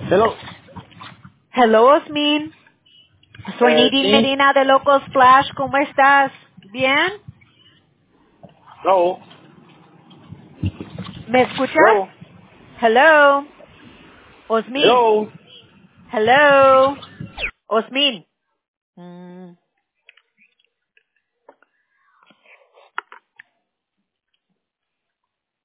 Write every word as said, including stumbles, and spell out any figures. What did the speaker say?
Hello. Hello, Osmin. Soy Eh, Nadine sí. Medina de Locos Flash. ¿Cómo estás? ¿Bien? Hello. ¿Me escuchas? Hello. Hello. Osmin. Hello. Hello. Osmin.